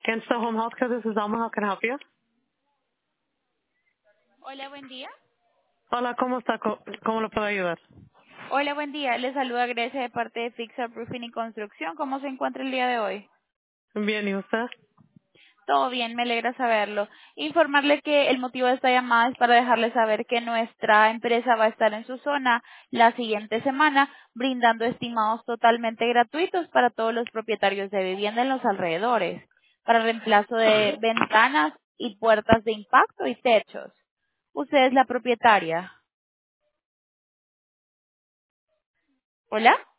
Kensto Home Healthcare, this is Alma. How can I help you? Hola, buen día. Hola, ¿cómo está? ¿Cómo lo puedo ayudar? Hola, buen día. Le saluda Grecia de parte de Fixer Roofing y Construcción. ¿Cómo se encuentra el día de hoy? Bien, ¿y usted? Todo bien, me alegra saberlo. Informarle que el motivo de esta llamada es para dejarle saber que nuestra empresa va a estar en su zona la siguiente semana, brindando estimados totalmente gratuitos para todos los propietarios de vivienda en los alrededores, para reemplazo de ventanas y puertas de impacto y techos. ¿Usted es la propietaria? ¿Hola?